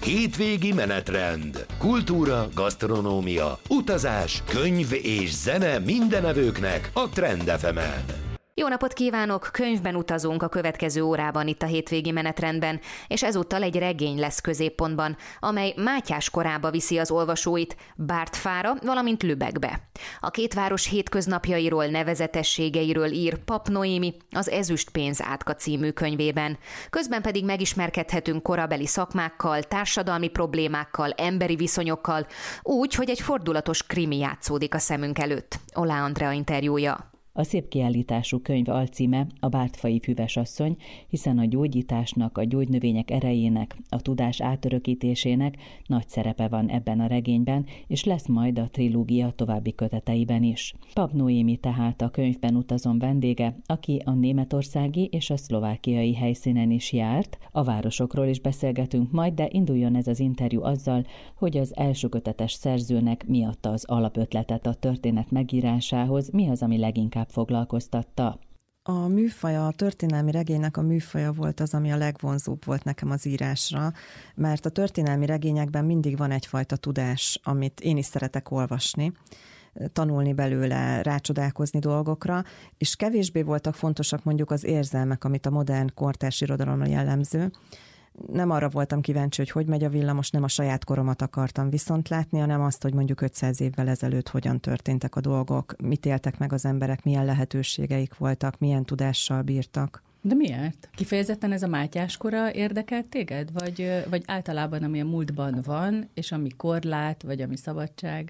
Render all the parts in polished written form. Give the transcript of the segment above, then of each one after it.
Hétvégi menetrend. Kultúra, gasztronómia, utazás, könyv és zene mindenevőknek a Trend FM-en. Jó napot kívánok! Könyvben utazunk a következő órában itt a hétvégi menetrendben, és ezúttal egy regény lesz középpontban, amely Mátyás korába viszi az olvasóit, Bártfára, valamint Lübeckbe. A két város hétköznapjairól, nevezetességeiről ír Papp Noémi az Ezüstpénz átka című könyvében. Közben pedig megismerkedhetünk korabeli szakmákkal, társadalmi problémákkal, emberi viszonyokkal, úgy, hogy egy fordulatos krimi játszódik a szemünk előtt. Olá Andrea interjúja. A szép kiállítású könyv alcíme a Bártfai füvesasszony, hiszen a gyógyításnak, a gyógynövények erejének, a tudás átörökítésének nagy szerepe van ebben a regényben, és lesz majd a trilógia további köteteiben is. Papp Noémi tehát a könyvben utazom vendége, aki a németországi és a szlovákiai helyszínen is járt. A városokról is beszélgetünk majd, de induljon ez az interjú azzal, hogy az első kötetes szerzőnek mi adta az alapötletet a történet megírásához, mi az, ami leginkább foglalkoztatta. A műfaja, a történelmi regénynek a műfaja volt az, ami a legvonzóbb volt nekem az írásra, mert a történelmi regényekben mindig van egyfajta tudás, amit én is szeretek olvasni, tanulni belőle, rácsodálkozni dolgokra, és kevésbé voltak fontosak mondjuk az érzelmek, amit a modern kortárs irodalomra jellemző. Nem arra voltam kíváncsi, hogy megy a villamos, nem a saját koromat akartam viszont látni, hanem azt, hogy mondjuk 500 évvel ezelőtt hogyan történtek a dolgok, mit éltek meg az emberek, milyen lehetőségeik voltak, milyen tudással bírtak. De miért? Kifejezetten ez a Mátyás kora érdekelt téged? Vagy általában ami a múltban van, és ami korlát, vagy ami szabadság?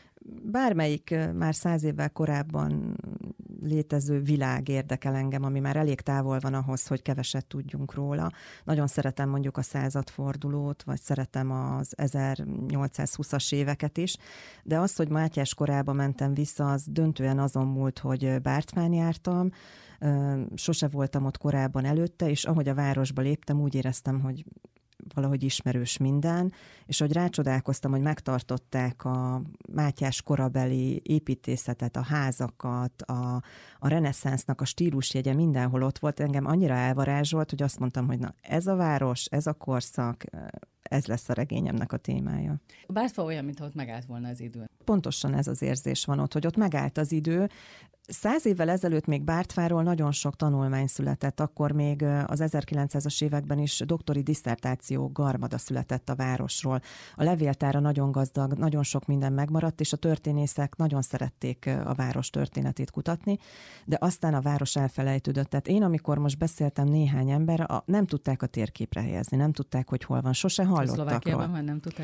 Bármelyik már 100 évvel korábban létező világ érdekel engem, ami már elég távol van ahhoz, hogy keveset tudjunk róla. Nagyon szeretem mondjuk a századfordulót, vagy szeretem az 1820-as éveket is, de az, hogy Mátyás korába mentem vissza, az döntően azon múlt, hogy Bártfán jártam, sose voltam ott korábban előtte, és ahogy a városba léptem, úgy éreztem, hogy valahogy ismerős minden, és hogy rácsodálkoztam, hogy megtartották a Mátyás korabeli építészetet, a házakat, a reneszánsznak a stílusjegye mindenhol ott volt. Engem annyira elvarázsolt, hogy azt mondtam, hogy na, ez a város, ez a korszak, ez lesz a regényemnek a témája. A Bártfa olyan, mintha ott megállt volna az idő. Pontosan ez az érzés van ott, hogy ott megállt az idő. 100 évvel ezelőtt még Bártfáról nagyon sok tanulmány született, akkor még az 1900-as években is doktori disszertáció garmada született a városról. A levéltára nagyon gazdag, nagyon sok minden megmaradt, és a történészek nagyon szerették a város történetét kutatni, de aztán a város elfelejtődött. Tehát én, amikor most beszéltem néhány ember, nem tudták a térképre helyezni, nem tudták, hogy hol van, sose hallottak róla. Szlovákiában már nem tudták?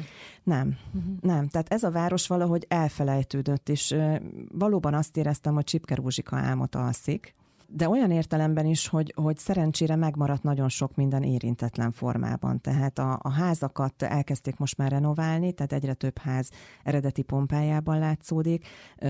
Nem. Tehát ez a város valahogy elfelejtődött, és valóban azt éreztem, hogy Csipke Rózsika álmot alszik, de olyan értelemben is, hogy szerencsére megmaradt nagyon sok minden érintetlen formában. Tehát a házakat elkezdték most már renoválni, tehát egyre több ház eredeti pompájában látszódik,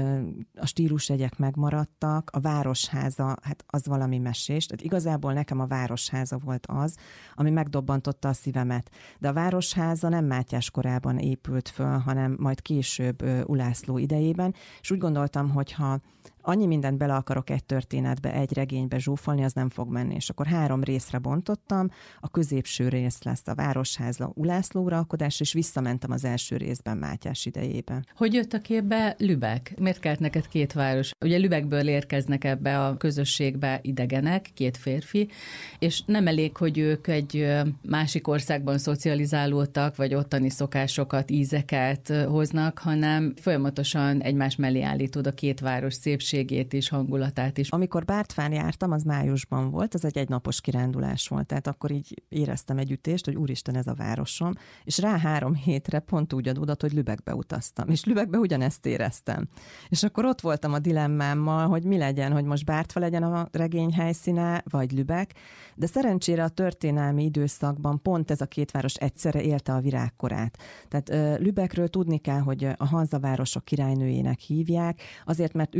a stílusjegyek megmaradtak, a városháza, hát az valami mesés. Tehát igazából nekem a városháza volt az, ami megdobbantotta a szívemet. De a városháza nem Mátyás korában épült föl, hanem majd később Ulászló idejében, és úgy gondoltam, hogy ha annyi mindent bele akarok egy történetbe, egy regénybe zsúfolni, az nem fog menni. És akkor 3 részre bontottam, a középső rész lesz a városháza Ulászló uralkodás, és visszamentem az első részben Mátyás idejébe. Hogy jött a képbe Lübeck? Miért kellett neked 2 város? Ugye Lübeckből érkeznek ebbe a közösségbe idegenek, 2 férfi, és nem elég, hogy ők egy másik országban szocializálódtak, vagy ottani szokásokat, ízeket hoznak, hanem folyamatosan egymás mellé állítod a 2 város szépségét és hangulatát is. Amikor Bártfán jártam, az májusban volt, az egy egynapos kirándulás volt, tehát akkor így éreztem egy ütést, hogy úristen, ez a városom, és rá 3 hétre pont úgy adódott, hogy Lübeckbe utaztam, és Lübeckbe ugyanezt éreztem. És akkor ott voltam a dilemmámmal, hogy mi legyen, hogy most Bártfa legyen a regény helyszíne, vagy Lübeck, de szerencsére a történelmi időszakban pont ez a 2 város egyszerre élte a virágkorát. Tehát Lübeckről tudni kell, hogy a Hanza városok királynőjének hívják, azért, mert ő talált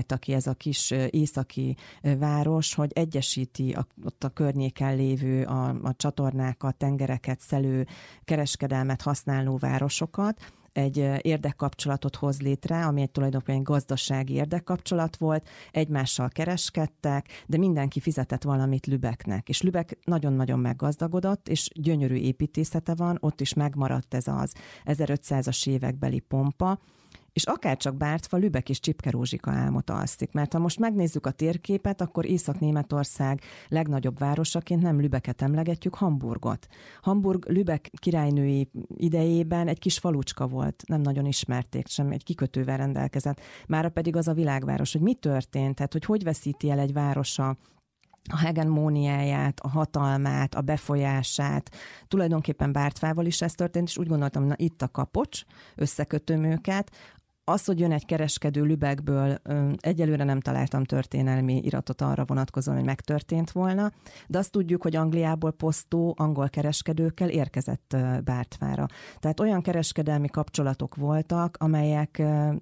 találta ki ez a kis északi város, hogy egyesíti ott a környéken lévő a csatornákat, tengereket szelő, kereskedelmet használó városokat, egy érdekkapcsolatot hoz létre, ami tulajdonképpen egy gazdasági érdekkapcsolat volt, egymással kereskedtek, de mindenki fizetett valamit Lübecknek. És Lübeck nagyon-nagyon meggazdagodott, és gyönyörű építészete van, ott is megmaradt ez az 1500-as évekbeli pompa, és akárcsak Bártfa, Lübeck és Csipke Rózsika álmot alszik. Mert ha most megnézzük a térképet, akkor Észak-Németország legnagyobb városaként nem Lübecket emlegetjük, Hamburgot. Hamburg Lübeck királynői idejében egy kis falucska volt, nem nagyon ismerték, sem egy kikötővel rendelkezett. Mára pedig az a világváros, hogy mi történt, tehát hogy veszíti el egy városa a hegemóniáját, a hatalmát, a befolyását. Tulajdonképpen Bártfával is ez történt, és úgy gondoltam, na itt a kapocs, összekötöm őket. Az, hogy jön egy kereskedő Lübeckből, egyelőre nem találtam történelmi iratot arra vonatkozóan, hogy megtörtént volna, de azt tudjuk, hogy Angliából posztó angol kereskedőkkel érkezett Bártfára. Tehát olyan kereskedelmi kapcsolatok voltak, amelyek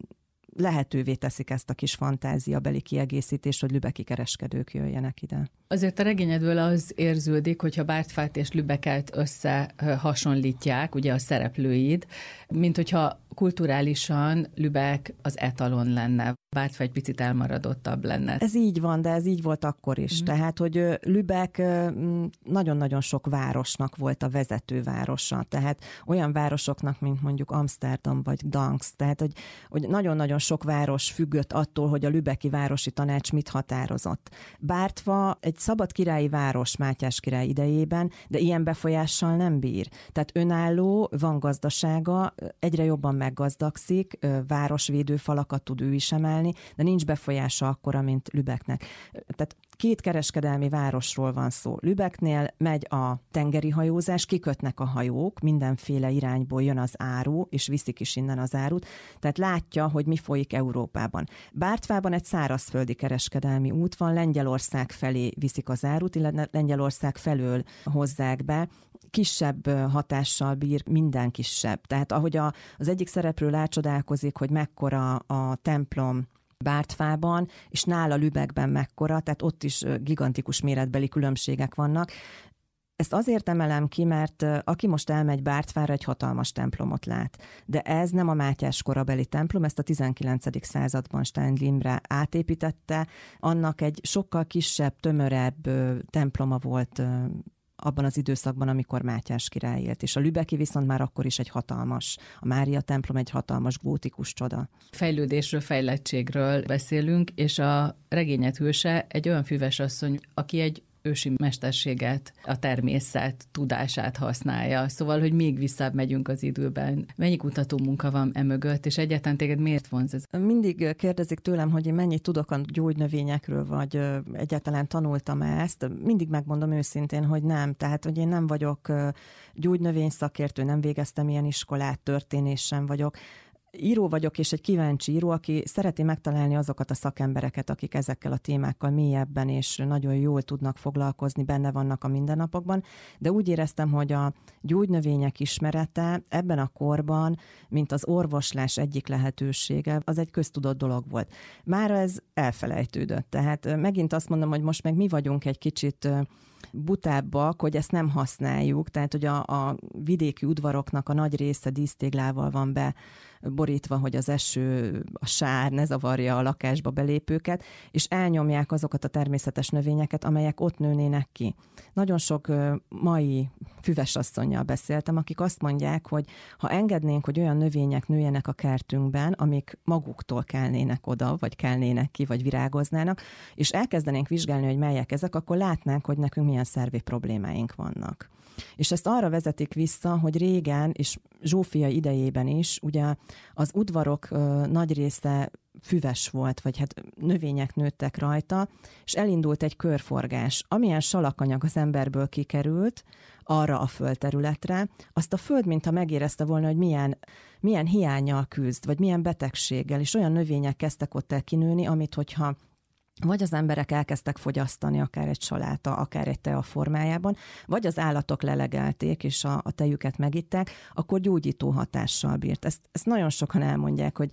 lehetővé teszik ezt a kis fantáziabeli kiegészítést, hogy lübecki kereskedők jöjjenek ide. Azért a regényedből az érződik, hogyha Bártfát és Lübecket összehasonlítják, ugye a szereplőid, mint hogyha kulturálisan Lübeck az etalon lenne, Bártfa egy picit elmaradottabb lenne. Ez így van, de ez így volt akkor is. Tehát, hogy Lübeck nagyon-nagyon sok városnak volt a vezetővárosa. Tehát olyan városoknak, mint mondjuk Amsterdam vagy Gdansk. Tehát, hogy nagyon-nagyon sok város függött attól, hogy a lübecki városi tanács mit határozott. Bártfa egy szabad királyi város Mátyás király idejében, de ilyen befolyással nem bír. Tehát önálló, van gazdasága, egyre jobban meggazdagszik, városvédő falakat tud ő is emelni, de nincs befolyása akkora, mint Lübecknek. Tehát két kereskedelmi városról van szó. Lübecknél megy a tengeri hajózás, kikötnek a hajók, mindenféle irányból jön az áru, és viszik is innen az árut, tehát látja, hogy mi folyik Európában. Bártfában egy szárazföldi kereskedelmi út van, Lengyelország felé viszik az árut, illetve Lengyelország felől hozzák be, kisebb hatással bír, minden kisebb. Tehát ahogy az egyik szereplő rácsodálkozik, hogy mekkora a templom Bártfában, és nála Lübeckben mekkora, tehát ott is gigantikus méretbeli különbségek vannak. Ezt azért emelem ki, mert aki most elmegy Bártfára, egy hatalmas templomot lát. De ez nem a Mátyás korabeli templom, ezt a 19. században Steindl Imre átépítette. Annak egy sokkal kisebb, tömörebb temploma volt abban az időszakban, amikor Mátyás király élt. És a lübecki viszont már akkor is egy hatalmas, a Mária templom egy hatalmas gótikus csoda. Fejlődésről, fejlettségről beszélünk, és a regényed hőse egy olyan füvesasszony, aki egy ősi mesterséget, a természet tudását használja. Szóval, hogy még visszább megyünk az időben. Mennyi kutató munka van emögött, és egyáltalán téged miért vonz ez? Mindig kérdezik tőlem, hogy én mennyit tudok a gyógynövényekről, vagy egyáltalán tanultam-e ezt. Mindig megmondom őszintén, hogy nem. Tehát, hogy én nem vagyok gyógynövény szakértő, nem végeztem ilyen iskolát, történész sem vagyok. Író vagyok, és egy kíváncsi író, aki szereti megtalálni azokat a szakembereket, akik ezekkel a témákkal mélyebben és nagyon jól tudnak foglalkozni, benne vannak a mindennapokban, de úgy éreztem, hogy a gyógynövények ismerete ebben a korban, mint az orvoslás egyik lehetősége, az egy köztudott dolog volt. Mára ez elfelejtődött, tehát megint azt mondom, hogy most meg mi vagyunk egy kicsit butábbak, hogy ezt nem használjuk, tehát hogy a vidéki udvaroknak a nagy része dísztéglával van beborítva, hogy az eső, a sár ne zavarja a lakásba belépőket, és elnyomják azokat a természetes növényeket, amelyek ott nőnének ki. Nagyon sok mai füvesasszonnyal beszéltem, akik azt mondják, hogy ha engednénk, hogy olyan növények nőjenek a kertünkben, amik maguktól kelnének oda, vagy kelnének ki, vagy virágoznának, és elkezdenénk vizsgálni, hogy melyek ezek, akkor látnánk, hogy nekünk milyen szervi problémáink vannak. És ezt arra vezetik vissza, hogy régen, és Zsófia idejében is, ugye az udvarok nagy része füves volt, vagy hát növények nőttek rajta, és elindult egy körforgás. Amilyen salakanyag az emberből kikerült arra a földterületre, azt a föld mintha megérezte volna, hogy milyen hiánnyal küzd, vagy milyen betegséggel, és olyan növények kezdtek ott el kinőni, amit hogyha vagy az emberek elkezdtek fogyasztani, akár egy saláta, akár egy tea formájában, vagy az állatok lelegelték, és a tejüket megitták, akkor gyógyító hatással bírt. Ezt nagyon sokan elmondják, hogy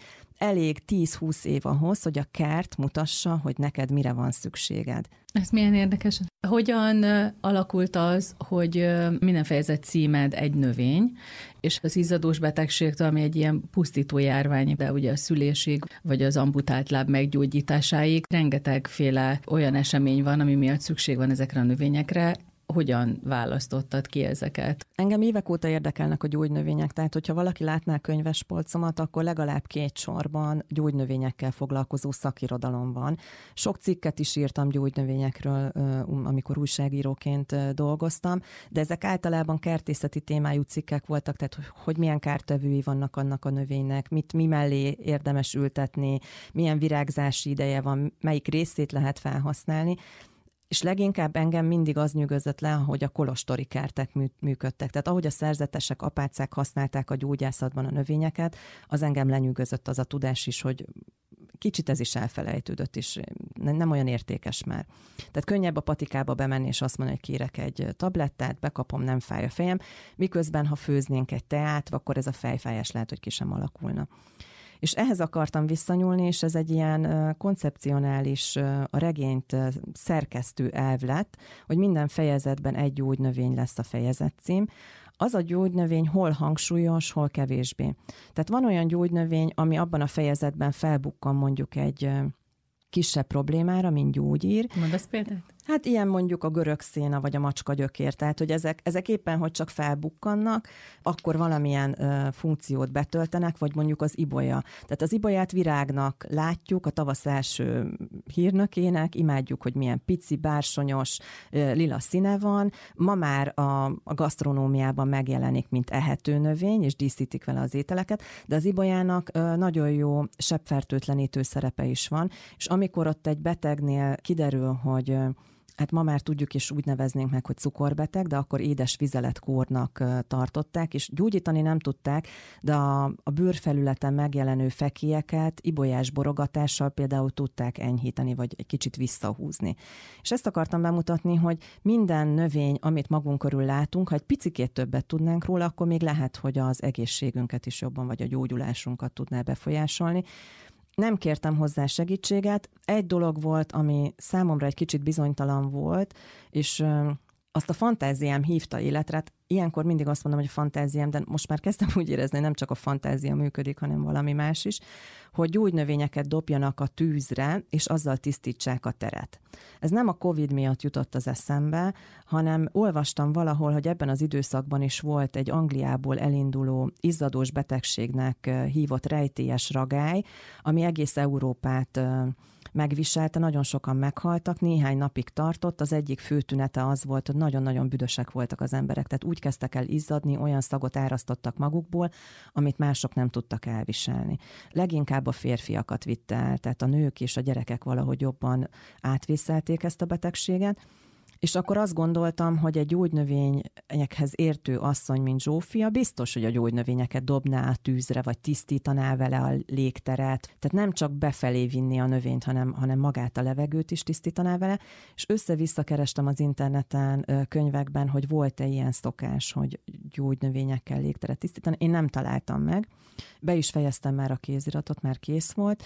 elég 10-20 év ahhoz, hogy a kert mutassa, hogy neked mire van szükséged. Ez milyen érdekes. Hogyan alakult az, hogy minden fejezet címed egy növény, és az izzadós betegségtől, ami egy ilyen pusztító járvány, de ugye a szülésig, vagy az amputált láb meggyógyításáig rengetegféle olyan esemény van, ami miatt szükség van ezekre a növényekre. Hogyan választottad ki ezeket? Engem évek óta érdekelnek a gyógynövények, tehát hogyha valaki látná a könyvespolcomat, akkor legalább 2 sorban gyógynövényekkel foglalkozó szakirodalom van. Sok cikket is írtam gyógynövényekről, amikor újságíróként dolgoztam, de ezek általában kertészeti témájú cikkek voltak, tehát hogy milyen kártevői vannak annak a növénynek, mi mellé érdemes ültetni, milyen virágzási ideje van, melyik részét lehet felhasználni. És leginkább engem mindig az nyűgözött le, hogy a kolostori kertek működtek. Tehát ahogy a szerzetesek, apácák használták a gyógyászatban a növényeket, az engem lenyűgözött az a tudás is, hogy kicsit ez is elfelejtődött, és nem olyan értékes már. Tehát könnyebb a patikába bemenni, és azt mondani, hogy kérek egy tablettát, bekapom, nem fáj a fejem, miközben ha főznénk egy teát, akkor ez a fejfájás lehet, hogy ki sem alakulna. És ehhez akartam visszanyúlni, és ez egy ilyen koncepcionális, a regényt szerkesztő elv lett, hogy minden fejezetben egy gyógynövény lesz a fejezetcím. Az a gyógynövény hol hangsúlyos, hol kevésbé. Tehát van olyan gyógynövény, ami abban a fejezetben felbukkan mondjuk egy kisebb problémára, mint gyógyír. Mondasz példát? Hát ilyen mondjuk a görög széna, vagy a macskagyökér, tehát hogy ezek éppen, hogy csak felbukkannak, akkor valamilyen funkciót betöltenek, vagy mondjuk az ibolya. Tehát az ibolyát virágnak látjuk, a tavasz első hírnökének, imádjuk, hogy milyen pici, bársonyos, lila színe van. Ma már a gasztronómiában megjelenik, mint ehető növény, és díszítik vele az ételeket, de az ibolyának nagyon jó sebfertőtlenítő szerepe is van, és amikor ott egy betegnél kiderül, hogy hát ma már tudjuk, és úgy neveznénk meg, hogy cukorbeteg, de akkor édes vizeletkórnak tartották, és gyógyítani nem tudták, de a bőrfelületen megjelenő fekélyeket ibolyás borogatással például tudták enyhíteni, vagy egy kicsit visszahúzni. És ezt akartam bemutatni, hogy minden növény, amit magunk körül látunk, ha egy picikét többet tudnánk róla, akkor még lehet, hogy az egészségünket is jobban, vagy a gyógyulásunkat tudná befolyásolni. Nem kértem hozzá segítséget. Egy dolog volt, ami számomra egy kicsit bizonytalan volt, és azt a fantáziám hívta életre. Ilyenkor mindig azt mondom, hogy a fantáziám, de most már kezdtem úgy érezni, hogy nem csak a fantázia működik, hanem valami más is, hogy gyógynövényeket dobjanak a tűzre, és azzal tisztítsák a teret. Ez nem a Covid miatt jutott az eszembe, hanem olvastam valahol, hogy ebben az időszakban is volt egy Angliából elinduló izzadós betegségnek hívott rejtélyes ragály, ami egész Európát megviselte, nagyon sokan meghaltak, néhány napig tartott, az egyik fő tünete az volt, hogy nagyon-nagyon büdösek voltak az emberek, tehát úgy kezdtek el izzadni, olyan szagot árasztottak magukból, amit mások nem tudtak elviselni. Leginkább a férfiakat vitte el, tehát a nők és a gyerekek valahogy jobban átvészelték ezt a betegséget, és akkor azt gondoltam, hogy egy gyógynövényekhez értő asszony, mint Zsófia, biztos, hogy a gyógynövényeket dobná a tűzre, vagy tisztítaná vele a légteret. Tehát nem csak befelé vinni a növényt, hanem magát a levegőt is tisztítaná vele. És össze-vissza kerestem az interneten, könyvekben, hogy volt-e ilyen szokás, hogy gyógynövényekkel légteret tisztítani. Én nem találtam meg. Be is fejeztem már a kéziratot, már kész volt.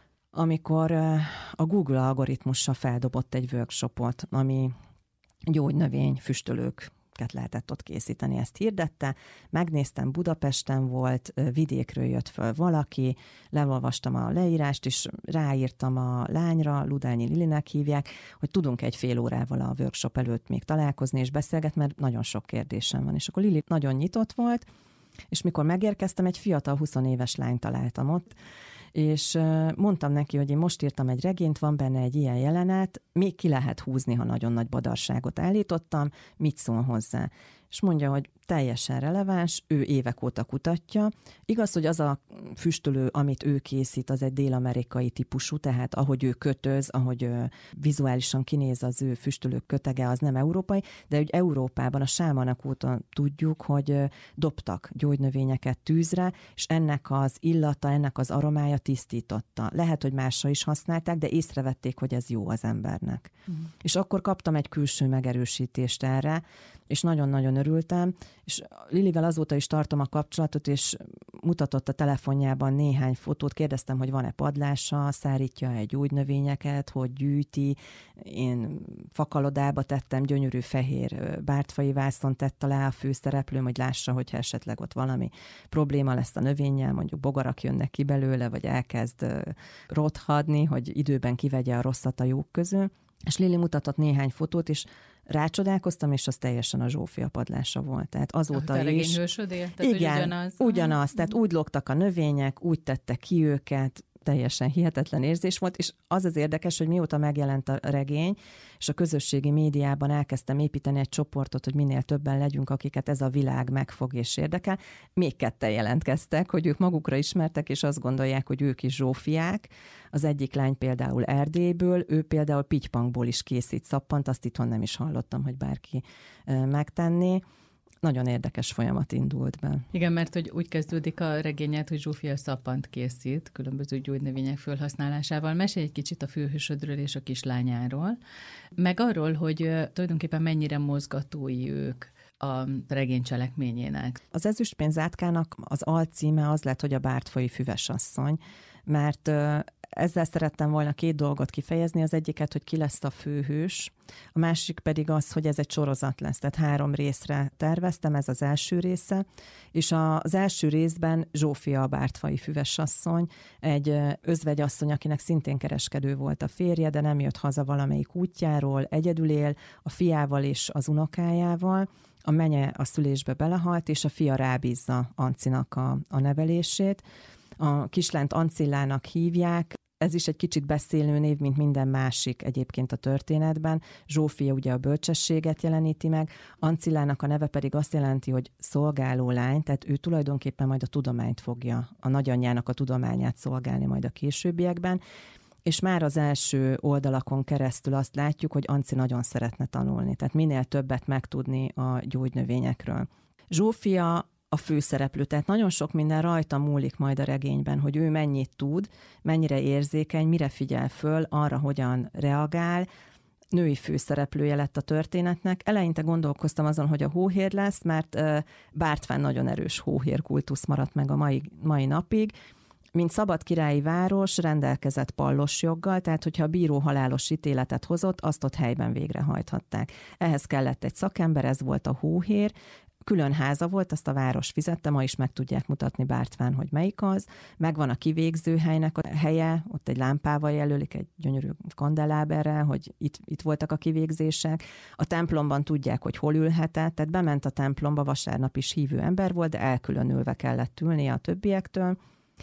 Amikor a Google algoritmusa feldobott egy workshopot, ami gyógynövény füstölőket lehetett ott készíteni, ezt hirdette. Megnéztem, Budapesten volt, vidékről jött föl valaki, leolvastam a leírást, és ráírtam a lányra, Ludányi Lilinek hívják, hogy tudunk egy fél órával a workshop előtt még találkozni és beszélgetni, mert nagyon sok kérdésem van. És akkor Lili nagyon nyitott volt, és mikor megérkeztem, egy fiatal 20 éves lányt találtam ott, és mondtam neki, hogy én most írtam egy regényt, van benne egy ilyen jelenet, még ki lehet húzni, ha nagyon nagy badarságot állítottam, mit szól hozzá? És mondja, hogy teljesen releváns, ő évek óta kutatja. Igaz, hogy az a füstölő, amit ő készít, az egy dél-amerikai típusú, tehát ahogy ő kötöz, ahogy vizuálisan kinéz az ő füstölők kötege, az nem európai, de hogy Európában a sámanak óta tudjuk, hogy dobtak gyógynövényeket tűzre, és ennek az illata, ennek az aromája tisztította. Lehet, hogy másra is használták, de észrevették, hogy ez jó az embernek. És akkor kaptam egy külső megerősítést erre, és nagyon-nagyon örültem, és Lilivel azóta is tartom a kapcsolatot, és mutatott a telefonjában néhány fotót, kérdeztem, hogy van-e padlása, szárítja-e gyógynövényeket, hogy gyűjti. Én fakalodába tettem, gyönyörű fehér bártfai vászon tett alá a főszereplőm, hogy lássa, hogyha esetleg ott valami probléma lesz a növényel, mondjuk bogarak jönnek ki belőle, vagy elkezd rothadni, hogy időben kivegye a rosszat a jók közül. És Lili mutatott néhány fotót, és rácsodálkoztam, és az teljesen a Zsófia padlása volt. Tehát azóta is... Igen, ugyanaz. Tehát úgy lógtak a növények, úgy tette ki őket, teljesen hihetetlen érzés volt, és az az érdekes, hogy mióta megjelent a regény, és a közösségi médiában elkezdtem építeni egy csoportot, hogy minél többen legyünk, akiket ez a világ megfog és érdekel, még ketten jelentkeztek, hogy ők magukra ismertek, és azt gondolják, hogy ők is Zsófiák. Az egyik lány például Erdélyből, ő például Pitypangból is készít szappant, azt itthon nem is hallottam, hogy bárki megtenné. Nagyon érdekes folyamat indult be. Igen, mert hogy úgy kezdődik a regényed, hogy Zsófia szappant készít különböző gyógynövények felhasználásával. Mesélj egy kicsit a főhősödről és a kislányáról, meg arról, hogy tulajdonképpen mennyire mozgatói ők a regény cselekményének. Az Ezüstpénzátkának az alcíme az lett, hogy a bártfai füvesasszony, mert ezzel szerettem volna két dolgot kifejezni, az egyiket, hogy ki lesz a főhős, a másik pedig az, hogy ez egy sorozat lesz, tehát 3 részre terveztem, ez az első része, és az első részben Zsófia a bártfai füvesasszony, egy özvegyasszony, akinek szintén kereskedő volt a férje, de nem jött haza valamelyik útjáról, egyedül él, a fiával és az unokájával, a menye a szülésbe belehalt, és a fia rábízza Ancinak a nevelését. A kislányt Ancillának hívják, ez is egy kicsit beszélő név, mint minden másik egyébként a történetben. Zsófia ugye a bölcsességet jeleníti meg, Ancillának a neve pedig azt jelenti, hogy szolgáló lány, tehát ő tulajdonképpen majd a tudományt fogja, a nagyanyjának a tudományát szolgálni majd a későbbiekben, és már az első oldalakon keresztül azt látjuk, hogy Anci nagyon szeretne tanulni, tehát minél többet megtudni a gyógynövényekről. Zsófia a főszereplő, tehát nagyon sok minden rajta múlik majd a regényben, hogy ő mennyit tud, mennyire érzékeny, mire figyel föl, arra hogyan reagál. Női főszereplője lett a történetnek. Eleinte gondolkoztam azon, hogy a hóhér lesz, mert Bártfán nagyon erős hóhérkultusz maradt meg a mai napig. Mint szabad királyi város rendelkezett pallosjoggal, tehát hogyha a bíró halálos ítéletet hozott, azt ott helyben végrehajthatták. Ehhez kellett egy szakember, ez volt a hóhér, külön háza volt, azt a város fizette, ma is meg tudják mutatni Bártfán, hogy melyik az. Megvan a kivégzőhelynek a helye, ott egy lámpával jelölik, egy gyönyörű kandeláberrel, hogy itt voltak a kivégzések. A templomban tudják, hogy hol ülhetett, tehát bement a templomba, vasárnap is hívő ember volt, de elkülönülve kellett ülnie a többiektől,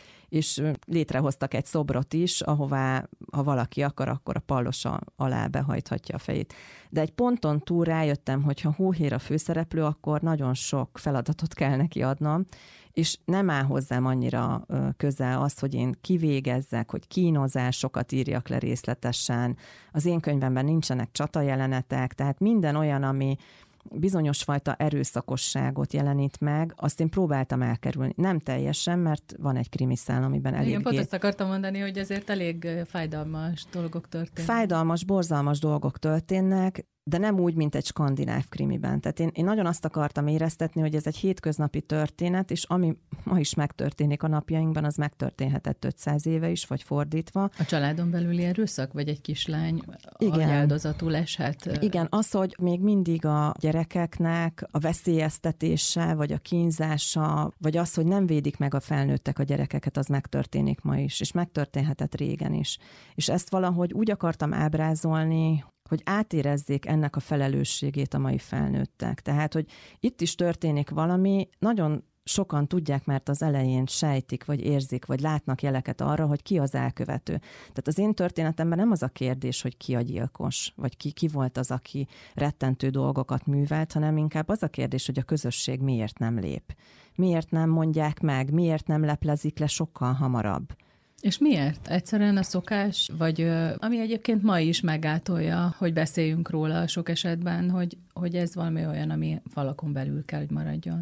és létrehoztak egy szobrot is, ahová, ha valaki akar, akkor a pallosa alá behajthatja a fejét. De egy ponton túl rájöttem, hogy ha hóhér a főszereplő, akkor nagyon sok feladatot kell neki adnom, és nem áll hozzám annyira közel az, hogy én kivégezzek, hogy kínozásokat írjak le részletesen. Az én könyvemben nincsenek csatajelenetek, tehát minden olyan, ami bizonyos fajta erőszakosságot jelenít meg, azt én próbáltam elkerülni. Nem teljesen, mert van egy krimiszál, amiben eléggé... Igen, pont azt akartam mondani, hogy ezért elég fájdalmas dolgok történnek. Fájdalmas, borzalmas dolgok történnek, de nem úgy, mint egy skandináv krimiben. Tehát én nagyon azt akartam éreztetni, hogy ez egy hétköznapi történet, és ami ma is megtörténik a napjainkban, az megtörténhetett 500 éve is, vagy fordítva. A családon belüli erőszak, vagy egy kislány áldozatul eshet? Igen, az, hogy még mindig a gyerekeknek a veszélyeztetése, vagy a kínzása, vagy az, hogy nem védik meg a felnőttek a gyerekeket, az megtörténik ma is, és megtörténhetett régen is. És ezt valahogy úgy akartam ábrázolni, hogy átérezzék ennek a felelősségét a mai felnőttek. Tehát, hogy itt is történik valami, nagyon sokan tudják, mert az elején sejtik, vagy érzik, vagy látnak jeleket arra, hogy ki az elkövető. Tehát az én történetemben nem az a kérdés, hogy ki a gyilkos, vagy ki volt az, aki rettentő dolgokat művelt, hanem inkább az a kérdés, hogy a közösség miért nem lép. Miért nem mondják meg, miért nem leplezik le sokkal hamarabb. És miért? Egyszerűen a szokás, vagy ami egyébként ma is meggátolja, hogy beszéljünk róla sok esetben, hogy ez valami olyan, ami falakon belül kell, hogy maradjon.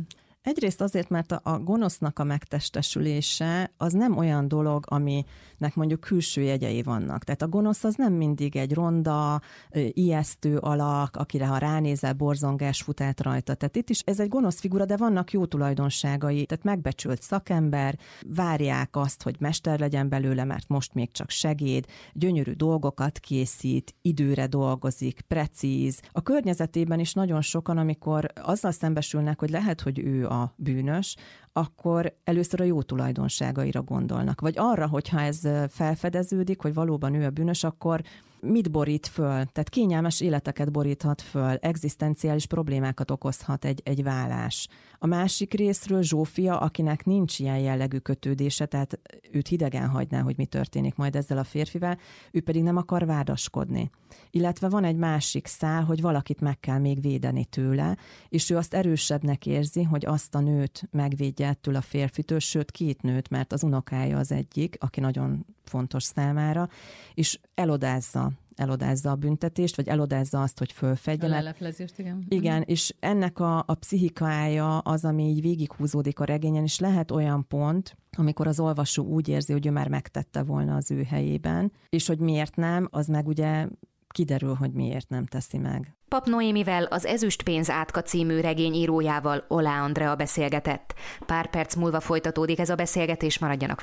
Egyrészt azért, mert a gonosznak a megtestesülése az nem olyan dolog, aminek mondjuk külső jegyei vannak. Tehát a gonosz az nem mindig egy ronda, ijesztő alak, akire ha ránézel, borzongás fut át rajta. Tehát itt is ez egy gonosz figura, de vannak jó tulajdonságai. Tehát megbecsült szakember, várják azt, hogy mester legyen belőle, mert most még csak segéd, gyönyörű dolgokat készít, időre dolgozik, precíz. A környezetében is nagyon sokan, amikor azzal szembesülnek, hogy lehet, hogy ő a bűnös, akkor először a jó tulajdonságaira gondolnak. Vagy arra, hogyha ez felfedeződik, hogy valóban ő a bűnös, akkor mit borít föl? Tehát kényelmes életeket boríthat föl, egzisztenciális problémákat okozhat egy válás. A másik részről Zsófia, akinek nincs ilyen jellegű kötődése, tehát őt hidegen hagyná, hogy mi történik majd ezzel a férfivel, ő pedig nem akar vádaskodni. Illetve van egy másik szál, hogy valakit meg kell még védeni tőle, és ő azt erősebbnek érzi, hogy azt a nőt megvédje ettől a férfitől, sőt 2 nőt, mert az unokája az egyik, aki nagyon fontos számára, és elodázza a büntetést, vagy elodázza azt, hogy fölfedje. A leleplezést, igen. Igen, és ennek a pszichikája az, ami így végighúzódik a regényen, és lehet olyan pont, amikor az olvasó úgy érzi, hogy ő már megtette volna az ő helyében, és hogy miért nem, az meg ugye kiderül, hogy miért nem teszi meg. Pap Noémivel, az Ezüstpénz átka című regény írójával, Olá Andrea beszélgetett. Pár perc múlva folytatódik ez a beszélgetés, maradjanak